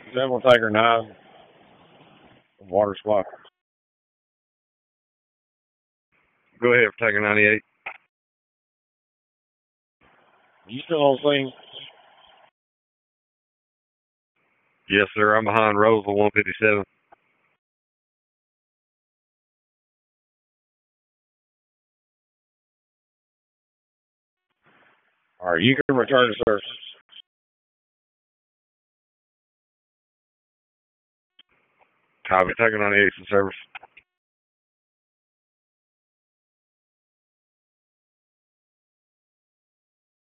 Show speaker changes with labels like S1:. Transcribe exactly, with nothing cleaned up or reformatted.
S1: seven Tiger nine, water supply.
S2: Go ahead for Tiger ninety-eight.
S1: You still on scene?
S2: Yes, sir. I'm behind Roseville one fifty-seven.
S1: All right, you can return to service.
S2: Copy. Tiger ninety-eight in service.